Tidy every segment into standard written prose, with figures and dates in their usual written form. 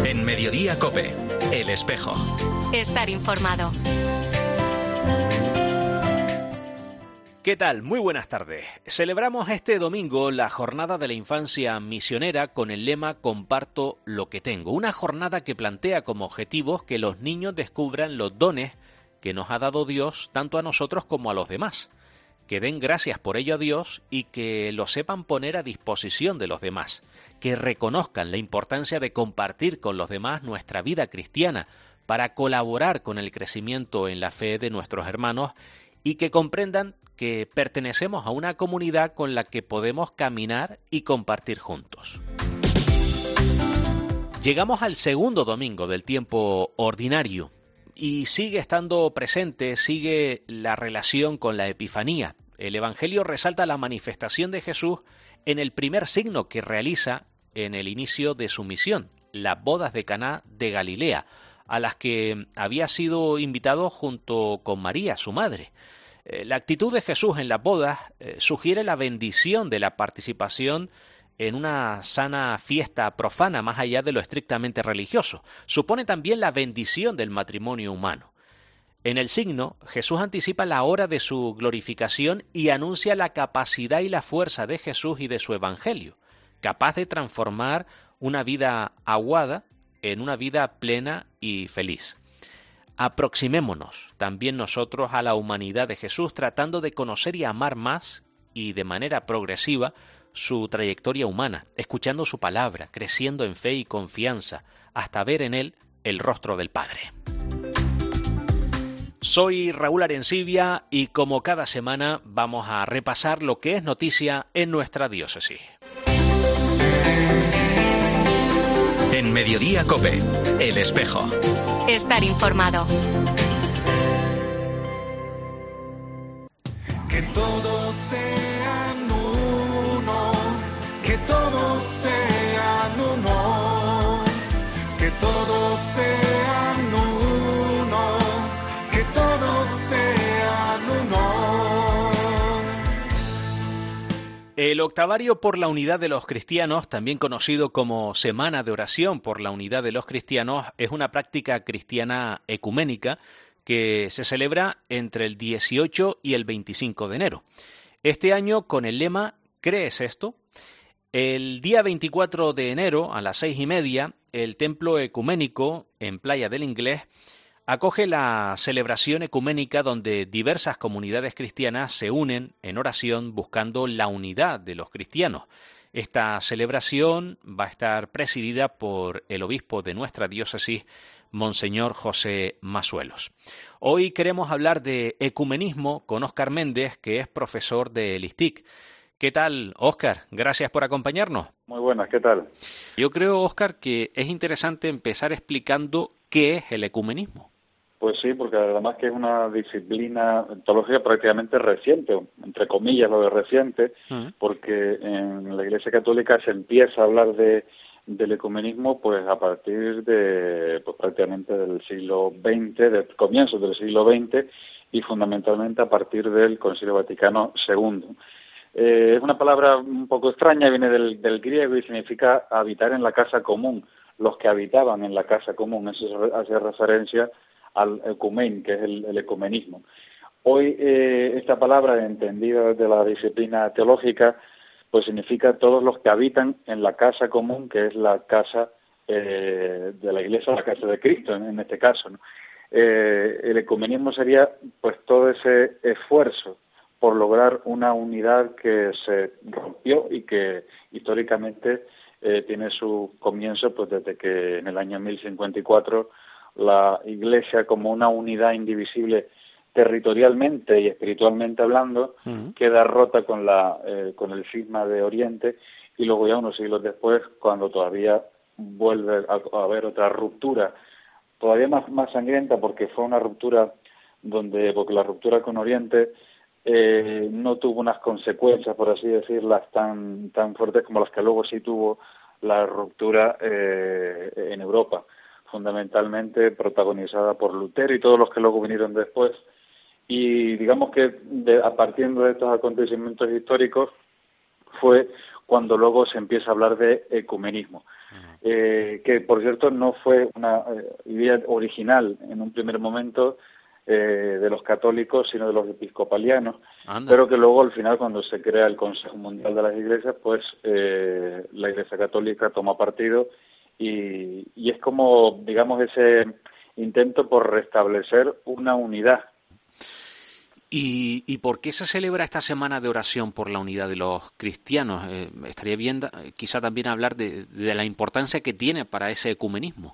En Mediodía COPE, El Espejo. Estar informado. ¿Qué tal? Muy buenas tardes. Celebramos este domingo la Jornada de la Infancia Misionera con el lema Comparto lo que tengo. Una jornada que plantea como objetivos que los niños descubran los dones que nos ha dado Dios tanto a nosotros como a los demás, que den gracias por ello a Dios y que lo sepan poner a disposición de los demás, que reconozcan la importancia de compartir con los demás nuestra vida cristiana para colaborar con el crecimiento en la fe de nuestros hermanos y que comprendan que pertenecemos a una comunidad con la que podemos caminar y compartir juntos. Llegamos al segundo domingo del tiempo ordinario y sigue estando presente, sigue la relación con la Epifanía. El Evangelio resalta la manifestación de Jesús en el primer signo que realiza en el inicio de su misión, las bodas de Caná de Galilea, a las que había sido invitado junto con María, su madre. La actitud de Jesús en las bodas sugiere la bendición de la participación en una sana fiesta profana más allá de lo estrictamente religioso. Supone también la bendición del matrimonio humano. En el signo, Jesús anticipa la hora de su glorificación y anuncia la capacidad y la fuerza de Jesús y de su evangelio, capaz de transformar una vida aguada en una vida plena y feliz. Aproximémonos también nosotros a la humanidad de Jesús tratando de conocer y amar más y de manera progresiva su trayectoria humana, escuchando su palabra, creciendo en fe y confianza, hasta ver en él el rostro del Padre. Soy Raúl Arencibia y como cada semana vamos a repasar lo que es noticia en nuestra diócesis. En Mediodía COPE, El Espejo. Estar informado. Que todos sean uno, que todos sean uno, que todos sean uno, que todos sean uno. El octavario por la unidad de los cristianos, también conocido como Semana de Oración por la Unidad de los Cristianos, es una práctica cristiana ecuménica que se celebra entre el 18 y el 25 de enero. Este año con el lema ¿Crees esto? El día 24 de enero a las 6:30, el Templo Ecuménico en Playa del Inglés acoge la celebración ecuménica donde diversas comunidades cristianas se unen en oración buscando la unidad de los cristianos. Esta celebración va a estar presidida por el obispo de nuestra diócesis, Monseñor José Masuelos. Hoy queremos hablar de ecumenismo con Óscar Méndez, que es profesor del ISTIC. ¿Qué tal, Óscar? Gracias por acompañarnos. Muy buenas, ¿qué tal? Yo creo, Óscar, que es interesante empezar explicando qué es el ecumenismo. Pues sí, porque además que es una disciplina teológica prácticamente reciente, entre comillas lo de reciente, porque en la Iglesia Católica se empieza a hablar del ecumenismo pues a partir de prácticamente del siglo XX, del comienzo del siglo XX y fundamentalmente a partir del Concilio Vaticano II. Es una palabra un poco extraña, viene del griego y significa habitar en la casa común, los que habitaban en la casa común, eso hace referencia al ecumen, que es el ecumenismo. Hoy esta palabra, entendida desde la disciplina teológica, pues significa todos los que habitan en la casa común, que es la casa de la Iglesia, la casa de Cristo, en este caso, ¿no? El ecumenismo sería pues todo ese esfuerzo por lograr una unidad que se rompió y que históricamente tiene su comienzo pues desde que en el año 1054 la Iglesia, como una unidad indivisible territorialmente y espiritualmente hablando, queda rota con el cisma de Oriente, y luego ya unos siglos después, cuando todavía vuelve a haber otra ruptura, todavía más sangrienta, porque fue una ruptura porque la ruptura con Oriente no tuvo unas consecuencias, por así decirlas, tan fuertes como las que luego sí tuvo la ruptura en Europa, fundamentalmente protagonizada por Lutero y todos los que luego vinieron después. Y digamos que a partir de estos acontecimientos históricos fue cuando luego se empieza a hablar de ecumenismo. Que, por cierto, no fue una idea original en un primer momento de los católicos, sino de los episcopalianos, pero que luego, al final, cuando se crea el Consejo Mundial de las Iglesias, pues la Iglesia Católica toma partido y es como, digamos, ese intento por restablecer una unidad. ¿Y por qué se celebra esta semana de oración por la unidad de los cristianos? Estaría bien quizá también hablar de la importancia que tiene para ese ecumenismo.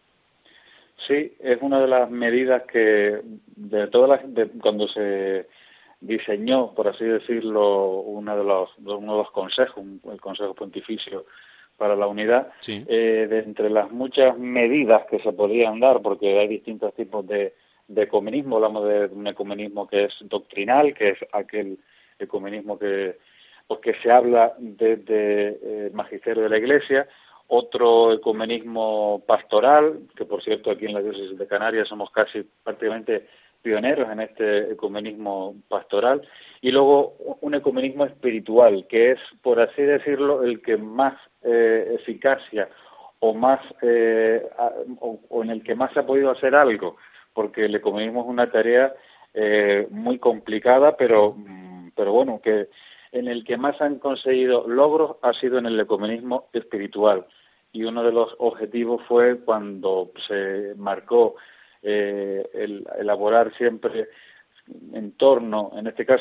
Sí, es una de las medidas que cuando se diseñó, por así decirlo, uno de los consejos, el Consejo Pontificio para la Unidad, sí. De entre las muchas medidas que se podían dar, porque hay distintos tipos de ecumenismo. Hablamos de un ecumenismo que es doctrinal, que es aquel ecumenismo que se habla desde el magisterio de la Iglesia. Otro ecumenismo pastoral, que por cierto aquí en la diócesis de Canarias somos casi prácticamente pioneros en este ecumenismo pastoral, y luego un ecumenismo espiritual, que es, por así decirlo, el que más eficacia o más o en el que más se ha podido hacer algo, porque el ecumenismo es una tarea muy complicada, pero bueno, que en el que más han conseguido logros ha sido en el ecumenismo espiritual. Y uno de los objetivos fue cuando se marcó el elaborar siempre en torno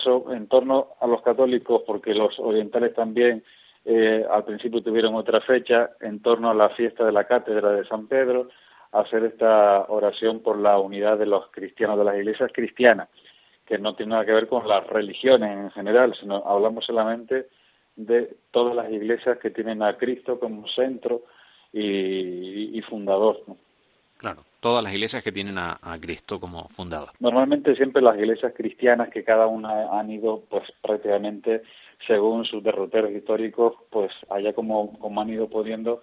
a los católicos, porque los orientales también al principio tuvieron otra fecha, en torno a la fiesta de la Cátedra de San Pedro, hacer esta oración por la unidad de los cristianos, de las iglesias cristianas, que no tiene nada que ver con las religiones en general, sino hablamos solamente de todas las iglesias que tienen a Cristo como centro y fundador, ¿no? Claro, todas las iglesias que tienen a Cristo como fundador. Normalmente siempre las iglesias cristianas, que cada una han ido pues prácticamente según sus derroteros históricos, pues allá como han ido pudiendo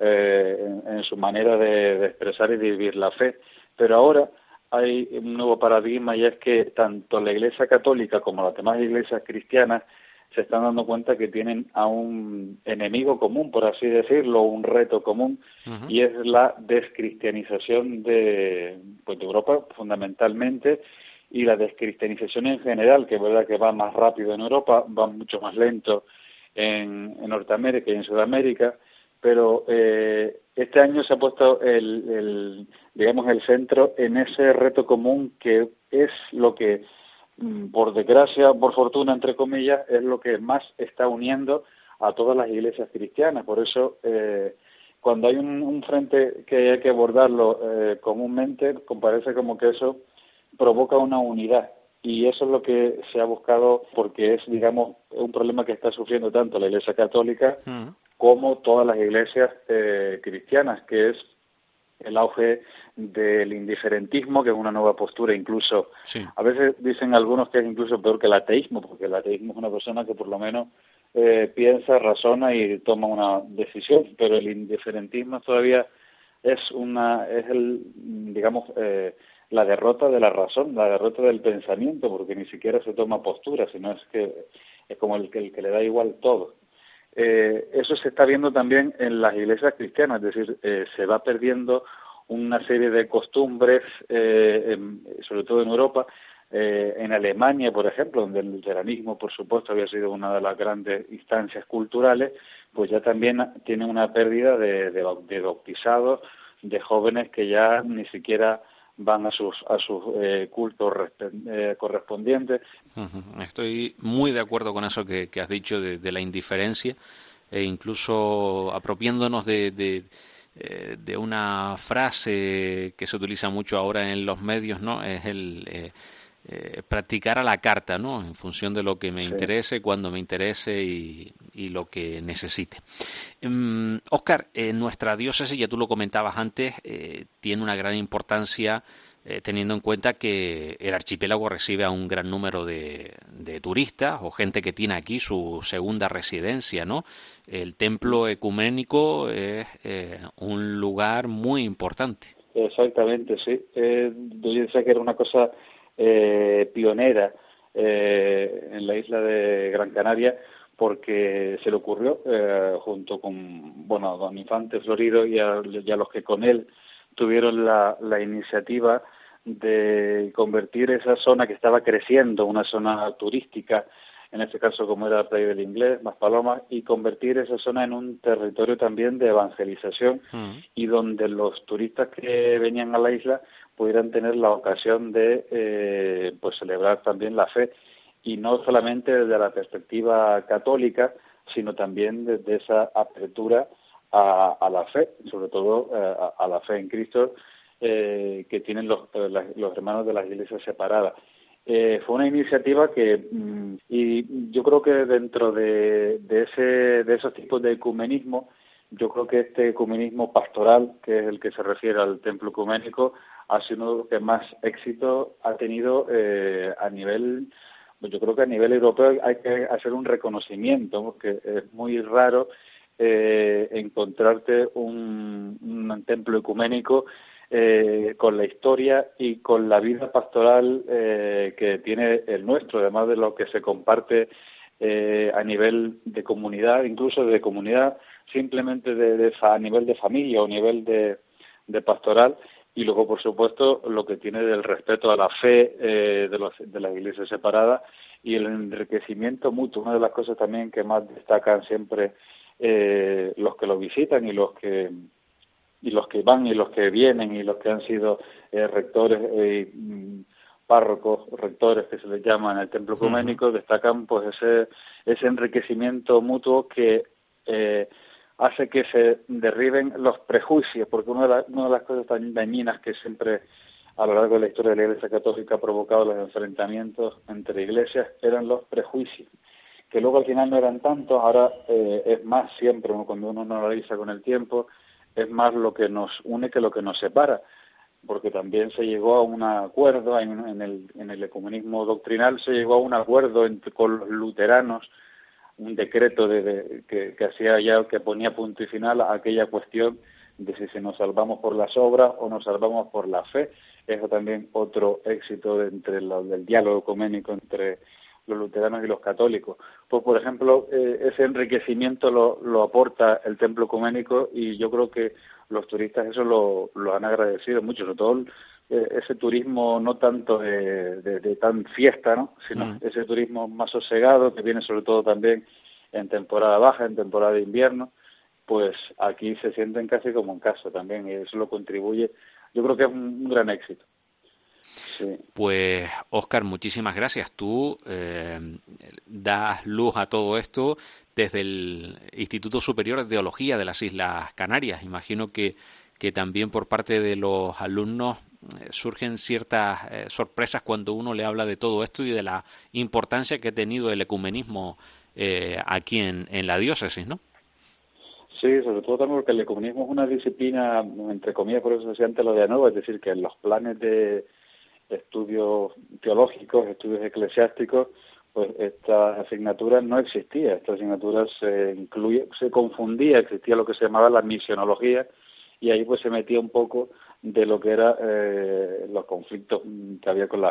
en su manera de expresar y de vivir la fe. Pero ahora hay un nuevo paradigma, y es que tanto la Iglesia Católica como las demás iglesias cristianas se están dando cuenta que tienen a un enemigo común, por así decirlo, un reto común, y es la descristianización de Europa fundamentalmente, y la descristianización en general, que es verdad que va más rápido en Europa, va mucho más lento en Norteamérica y en Sudamérica, pero este año se ha puesto el centro en ese reto común, que es lo que, por desgracia, por fortuna, entre comillas, es lo que más está uniendo a todas las iglesias cristianas. Por eso, cuando hay un frente que hay que abordarlo comúnmente, parece como que eso provoca una unidad. Y eso es lo que se ha buscado, porque es, digamos, un problema que está sufriendo tanto la Iglesia Católica como todas las iglesias cristianas, que es el auge del indiferentismo, que es una nueva postura incluso. Sí. A veces dicen algunos que es incluso peor que el ateísmo, porque el ateísmo es una persona que por lo menos piensa, razona y toma una decisión, pero el indiferentismo todavía es la derrota de la razón, la derrota del pensamiento, porque ni siquiera se toma postura, sino es que es como el que le da igual todo. Eso se está viendo también en las iglesias cristianas, es decir, se va perdiendo una serie de costumbres, sobre todo en Europa, en Alemania, por ejemplo, donde el luteranismo, por supuesto, había sido una de las grandes instancias culturales, pues ya también tiene una pérdida de bautizados, de jóvenes que ya ni siquiera van a sus cultos correspondientes. Estoy muy de acuerdo con eso que has dicho de la indiferencia, e incluso apropiándonos de una frase que se utiliza mucho ahora en los medios, ¿no? Es el practicar a la carta, ¿no? En función de lo que me interese, cuando me interese y lo que necesite. Óscar, nuestra diócesis, ya tú lo comentabas antes, tiene una gran importancia teniendo en cuenta que el archipiélago recibe a un gran número de turistas o gente que tiene aquí su segunda residencia, ¿no? El templo ecuménico es un lugar muy importante. Exactamente, sí. Yo decía que era una cosa pionera en la isla de Gran Canaria, porque se le ocurrió, junto con, bueno, a don Infante Florido y a los que con él tuvieron la iniciativa de convertir esa zona que estaba creciendo, una zona turística, en este caso como era Playa del Inglés, Maspalomas, y convertir esa zona en un territorio también de evangelización y donde los turistas que venían a la isla pudieran tener la ocasión de pues celebrar también la fe, y no solamente desde la perspectiva católica, sino también desde esa apertura a la fe, sobre todo a la fe en Cristo, que tienen los hermanos de las iglesias separadas. Fue una iniciativa que, y yo creo que dentro de esos tipos de ecumenismo, yo creo que este ecumenismo pastoral, que es el que se refiere al templo ecuménico, ha sido uno de los que más éxito ha tenido a nivel, yo creo que a nivel europeo hay que hacer un reconocimiento, porque es muy raro encontrarte un templo ecuménico con la historia y con la vida pastoral que tiene el nuestro, además de lo que se comparte a nivel de comunidad, incluso de comunidad, simplemente a nivel de familia o nivel de pastoral, y luego, por supuesto, lo que tiene del respeto a la fe de las iglesias separadas y el enriquecimiento mutuo. Una de las cosas también que más destacan siempre los que lo visitan y los que van y los que vienen y los que han sido rectores párrocos, rectores que se les llama en el templo ecuménico, destacan pues ese enriquecimiento mutuo que hace que se derriben los prejuicios, porque una de las cosas tan dañinas que siempre a lo largo de la historia de la Iglesia Católica ha provocado los enfrentamientos entre iglesias eran los prejuicios, que luego al final no eran tantos. Ahora es más siempre, cuando uno analiza con el tiempo, es más lo que nos une que lo que nos separa, porque también se llegó a un acuerdo en el ecumenismo doctrinal, se llegó a un acuerdo con los luteranos, un decreto que hacía ya, que ponía punto y final a aquella cuestión de si nos salvamos por las obras o nos salvamos por la fe. Eso también otro éxito del diálogo ecuménico entre los luteranos y los católicos. Pues, por ejemplo, ese enriquecimiento lo aporta el templo ecuménico, y yo creo que los turistas eso lo han agradecido mucho, sobre todo ese turismo no tanto de tan fiesta, ¿no?, sino ese turismo más sosegado que viene sobre todo también en temporada baja, en temporada de invierno. Pues aquí se sienten casi como en casa también, y eso lo contribuye. Yo creo que es un gran éxito. Sí. Pues, Óscar, muchísimas gracias. Tú das luz a todo esto desde el Instituto Superior de Teología de las Islas Canarias. Imagino que también por parte de los alumnos surgen ciertas sorpresas cuando uno le habla de todo esto y de la importancia que ha tenido el ecumenismo aquí en la diócesis, ¿no? Sí, sobre todo también porque el ecumenismo es una disciplina, entre comillas, por eso se decía antes lo de nuevo, es decir, que en los planes de estudios teológicos, estudios eclesiásticos, pues esta asignatura no existía. Esta asignatura se confundía, existía lo que se llamaba la misionología, y ahí pues se metía un poco de lo que era los conflictos que había con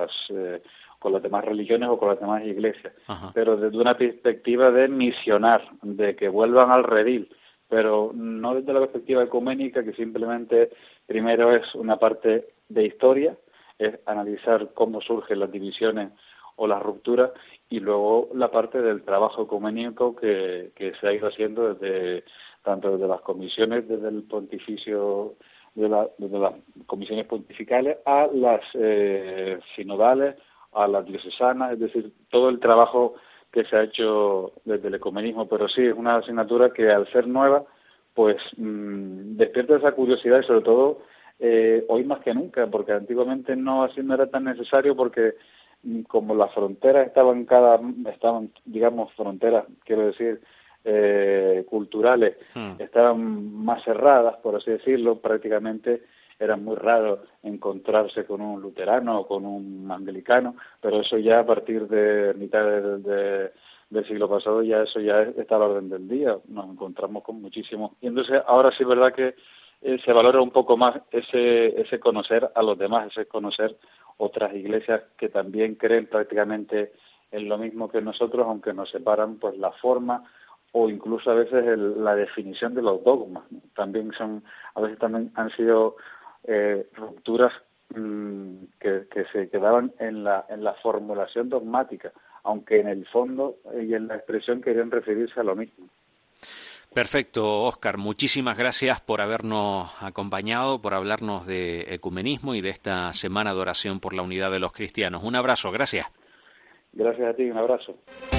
las demás religiones o con las demás iglesias. Ajá. Pero desde una perspectiva de misionar, de que vuelvan al redil, pero no desde la perspectiva ecuménica, que simplemente primero es una parte de historia, es analizar cómo surgen las divisiones o las rupturas, y luego la parte del trabajo ecuménico que se ha ido haciendo tanto desde las comisiones, desde el pontificio, desde las comisiones pontificales a las sinodales, a las diocesanas, es decir, todo el trabajo que se ha hecho desde el ecumenismo. Pero sí, es una asignatura que al ser nueva, pues despierta esa curiosidad, y sobre todo hoy más que nunca, porque antiguamente no era tan necesario, porque como las fronteras estaban digamos, fronteras, quiero decir, culturales, estaban más cerradas, por así decirlo, prácticamente era muy raro encontrarse con un luterano o con un anglicano, pero eso ya a partir de mitad del siglo pasado eso ya está a la orden del día. Nos encontramos con muchísimos, y entonces ahora sí es verdad que se valora un poco más ese conocer a los demás, ese conocer otras iglesias que también creen prácticamente en lo mismo que nosotros, aunque nos separan pues la forma o incluso a veces la definición de los dogmas, ¿no? A veces también han sido rupturas que se quedaban en la formulación dogmática, aunque en el fondo y en la expresión querían referirse a lo mismo. Perfecto, Óscar. Muchísimas gracias por habernos acompañado, por hablarnos de ecumenismo y de esta semana de oración por la unidad de los cristianos. Un abrazo, gracias. Gracias a ti, un abrazo.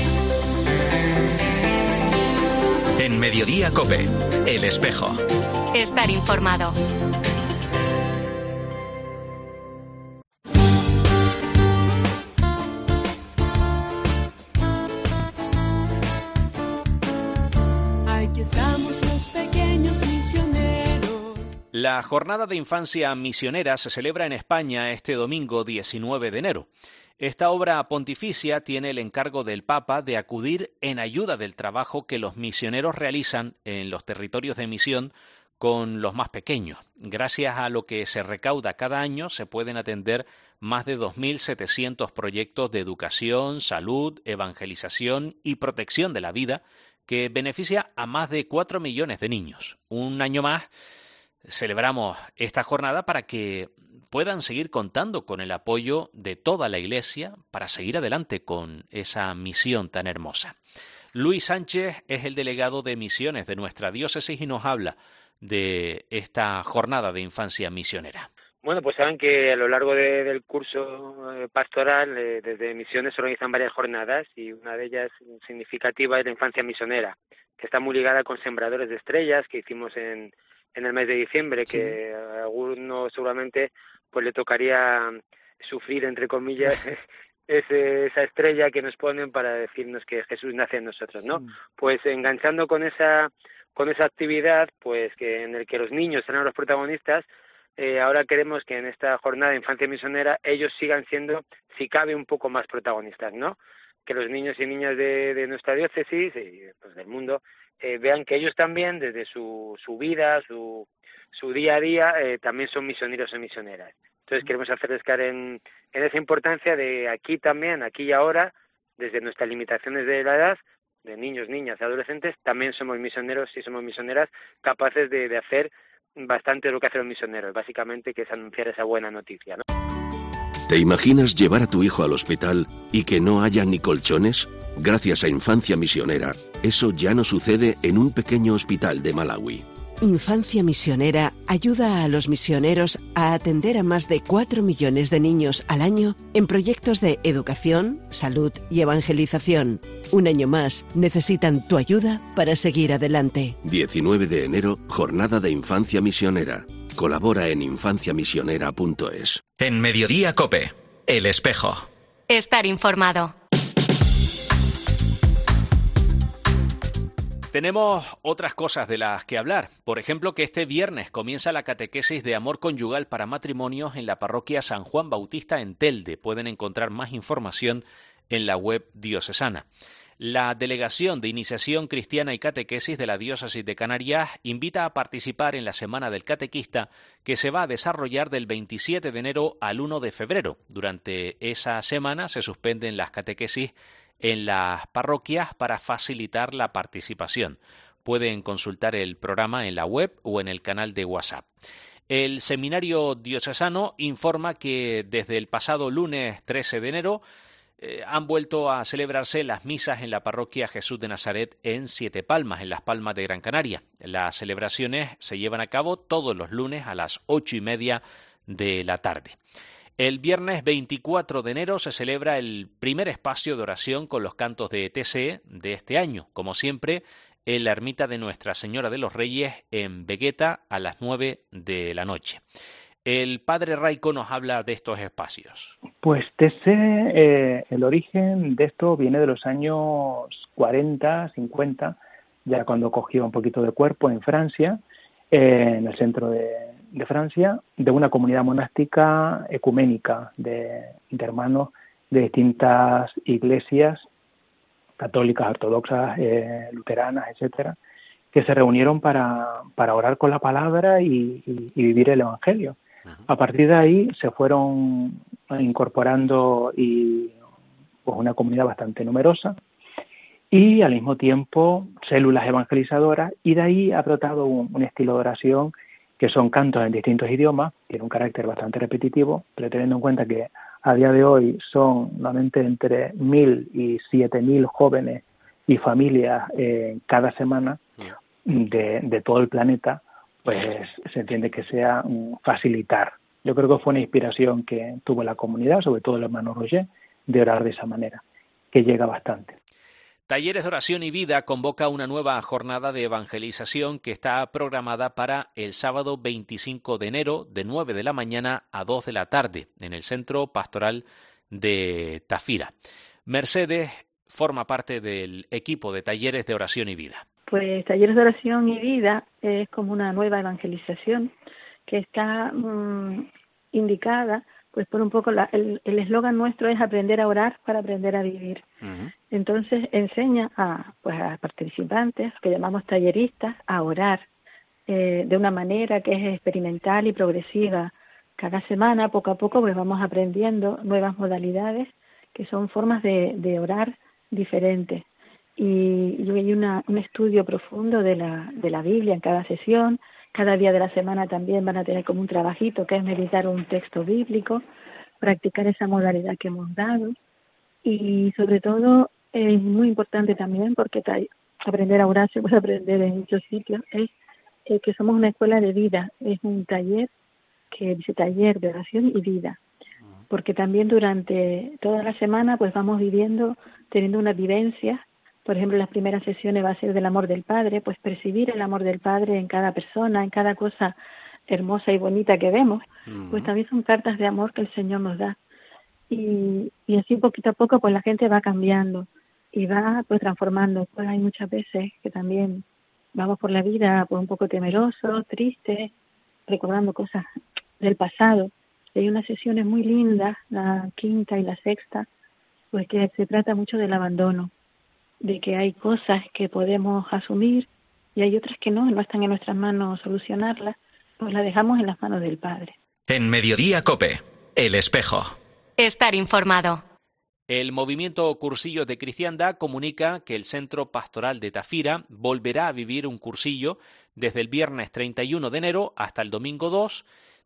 En Mediodía COPE, El Espejo. Estar informado. Aquí estamos los pequeños misioneros. La Jornada de Infancia Misionera se celebra en España este domingo 19 de enero. Esta obra pontificia tiene el encargo del Papa de acudir en ayuda del trabajo que los misioneros realizan en los territorios de misión con los más pequeños. Gracias a lo que se recauda cada año se pueden atender más de 2.700 proyectos de educación, salud, evangelización y protección de la vida que beneficia a más de 4 millones de niños. Un año más celebramos esta jornada para que puedan seguir contando con el apoyo de toda la Iglesia para seguir adelante con esa misión tan hermosa. Luis Sánchez es el delegado de misiones de nuestra diócesis y nos habla de esta jornada de infancia misionera. Bueno, pues saben que a lo largo del curso pastoral desde Misiones se organizan varias jornadas y una de ellas significativa es la infancia misionera, que está muy ligada con Sembradores de Estrellas que hicimos en el mes de diciembre, sí. Que a alguno seguramente pues le tocaría sufrir, entre comillas, esa estrella que nos ponen para decirnos que Jesús nace en nosotros, ¿no? Sí. Pues enganchando con esa actividad, pues que en el que los niños serán los protagonistas, ahora queremos que en esta jornada de infancia misionera ellos sigan siendo, si cabe, un poco más protagonistas, ¿no? Que los niños y niñas de nuestra diócesis y pues del mundo vean que ellos también, desde su vida, su día a día, también son misioneros y misioneras. Entonces queremos hacerles caer en esa importancia de aquí y ahora, desde nuestras limitaciones de la edad, de niños, niñas y adolescentes, también somos misioneros y somos misioneras capaces de hacer bastante lo que hacen los misioneros, básicamente, que es anunciar esa buena noticia, ¿no? ¿Te imaginas llevar a tu hijo al hospital y que no haya ni colchones? Gracias a Infancia Misionera, eso ya no sucede en un pequeño hospital de Malawi. Infancia Misionera ayuda a los misioneros a atender a más de 4 millones de niños al año en proyectos de educación, salud y evangelización. Un año más, necesitan tu ayuda para seguir adelante. 19 de enero, Jornada de Infancia Misionera. Colabora en infanciamisionera.es. En Mediodía COPE, El Espejo. Estar informado. Tenemos otras cosas de las que hablar. Por ejemplo, que este viernes comienza la catequesis de amor conyugal para matrimonios en la parroquia San Juan Bautista en Telde. Pueden encontrar más información en la web diocesana. La Delegación de Iniciación Cristiana y Catequesis de la Diócesis de Canarias invita a participar en la Semana del Catequista, que se va a desarrollar del 27 de enero al 1 de febrero. Durante esa semana se suspenden las catequesis en las parroquias para facilitar la participación. Pueden consultar el programa en la web o en el canal de WhatsApp. El Seminario Diocesano informa que desde el pasado lunes 13 de enero han vuelto a celebrarse las misas en la parroquia Jesús de Nazaret en Siete Palmas, en Las Palmas de Gran Canaria. Las celebraciones se llevan a cabo todos los lunes a las 8:30 de la tarde. El viernes 24 de enero se celebra el primer espacio de oración con los cantos de TCE de este año, como siempre, en la ermita de Nuestra Señora de los Reyes en Vegueta a las 9 de la noche. El padre Raico nos habla de estos espacios. Pues TCE, el origen de esto viene de los años 40, 50, ya cuando cogió un poquito de cuerpo en Francia, en el centro de Francia, de una comunidad monástica ecuménica de hermanos de distintas iglesias católicas, ortodoxas, luteranas, etcétera, que se reunieron para orar con la palabra y vivir el Evangelio. A partir de ahí se fueron incorporando y pues una comunidad bastante numerosa y al mismo tiempo células evangelizadoras, y de ahí ha brotado un estilo de oración que son cantos en distintos idiomas, tiene un carácter bastante repetitivo, pero teniendo en cuenta que a día de hoy son normalmente entre 1.000 y 7.000 jóvenes y familias cada semana de todo el planeta, pues se entiende que sea facilitar. Yo creo que fue una inspiración que tuvo la comunidad, sobre todo el hermano Roger, de orar de esa manera, que llega bastante. Talleres de Oración y Vida convoca una nueva jornada de evangelización que está programada para el sábado 25 de enero de 9 de la mañana a 2 de la tarde en el Centro Pastoral de Tafira. Mercedes forma parte del equipo de Talleres de Oración y Vida. Pues Talleres de Oración y Vida es como una nueva evangelización que está indicada, pues por un poco el eslogan nuestro es aprender a orar para aprender a vivir. Uh-huh. Entonces enseña a participantes, que llamamos talleristas, a orar de una manera que es experimental y progresiva. Cada semana, poco a poco, pues vamos aprendiendo nuevas modalidades que son formas de orar diferentes. Y hay un estudio profundo de la Biblia en cada sesión. Cada día de la semana también van a tener como un trabajito que es meditar un texto bíblico, practicar esa modalidad que hemos dado. Y sobre todo es muy importante también, porque aprender a orar se puede aprender en muchos sitios, es que somos una escuela de vida, es un taller que dice taller de oración y vida, porque también durante toda la semana pues vamos viviendo, teniendo una vivencia. Por ejemplo, las primeras sesiones va a ser del amor del Padre, pues percibir el amor del Padre en cada persona, en cada cosa hermosa y bonita que vemos, pues también son cartas de amor que el Señor nos da. Y así poquito a poco pues la gente va cambiando y va pues transformando. Pues hay muchas veces que también vamos por la vida pues un poco temerosos, tristes, recordando cosas del pasado. Y hay unas sesiones muy lindas, la quinta y la sexta, pues que se trata mucho del abandono, de que hay cosas que podemos asumir y hay otras que no están en nuestras manos solucionarlas, pues las dejamos en las manos del Padre. En Mediodía COPE, El Espejo. Estar informado. El movimiento Cursillos de Cristiandad comunica que el Centro Pastoral de Tafira volverá a vivir un cursillo desde el viernes 31 de enero hasta el domingo 2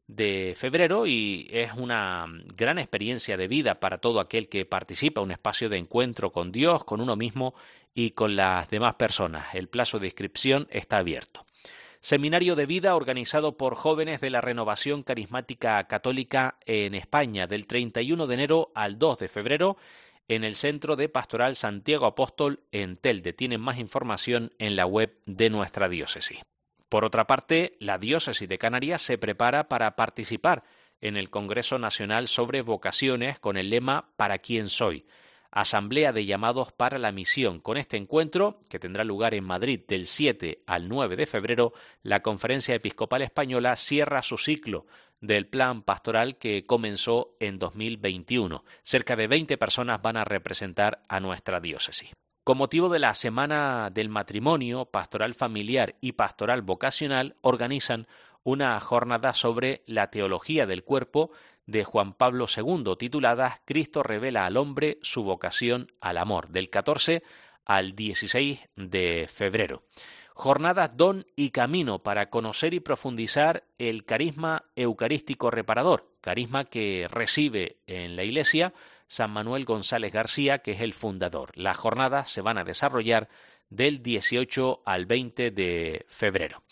de febrero, y es una gran experiencia de vida para todo aquel que participa, un espacio de encuentro con Dios, con uno mismo y con las demás personas. El plazo de inscripción está abierto. Seminario de vida organizado por jóvenes de la Renovación Carismática Católica en España del 31 de enero al 2 de febrero en el Centro de Pastoral Santiago Apóstol en Telde. Tienen más información en la web de nuestra diócesis. Por otra parte, la Diócesis de Canarias se prepara para participar en el Congreso Nacional sobre Vocaciones con el lema ¿Para quién soy?, Asamblea de Llamados para la Misión. Con este encuentro, que tendrá lugar en Madrid del 7 al 9 de febrero, la Conferencia Episcopal Española cierra su ciclo del plan pastoral que comenzó en 2021. Cerca de 20 personas van a representar a nuestra diócesis. Con motivo de la Semana del Matrimonio, Pastoral Familiar y Pastoral Vocacional, organizan una jornada sobre la teología del cuerpo de Juan Pablo II, titulada Cristo revela al hombre su vocación al amor, del 14 al 16 de febrero. Jornadas Don y Camino para conocer y profundizar el carisma eucarístico reparador, carisma que recibe en la Iglesia San Manuel González García, que es el fundador. Las jornadas se van a desarrollar del 18 al 20 de febrero.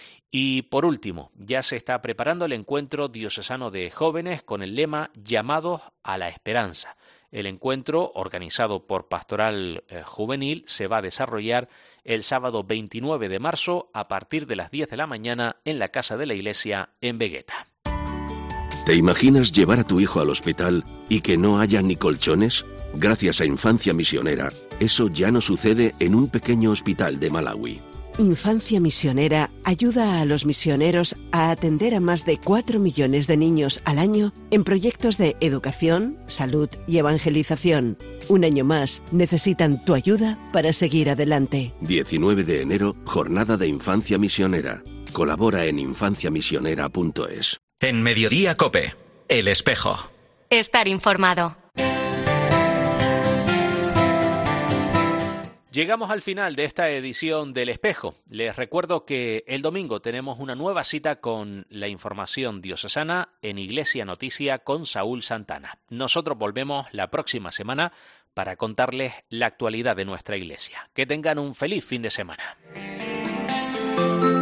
Y por último, ya se está preparando el encuentro diocesano de jóvenes con el lema Llamados a la Esperanza. El encuentro, organizado por Pastoral Juvenil, se va a desarrollar el sábado 29 de marzo a partir de las 10 de la mañana en la Casa de la Iglesia en Vegueta. ¿Te imaginas llevar a tu hijo al hospital y que no haya ni colchones? Gracias a Infancia Misionera, eso ya no sucede en un pequeño hospital de Malawi. Infancia Misionera ayuda a los misioneros a atender a más de 4 millones de niños al año en proyectos de educación, salud y evangelización. Un año más, necesitan tu ayuda para seguir adelante. 19 de enero, Jornada de Infancia Misionera. Colabora en infanciamisionera.es. En Mediodía COPE, El Espejo. Estar informado. Llegamos al final de esta edición del Espejo. Les recuerdo que el domingo tenemos una nueva cita con la información diocesana en Iglesia Noticia con Saúl Santana. Nosotros volvemos la próxima semana para contarles la actualidad de nuestra iglesia. Que tengan un feliz fin de semana.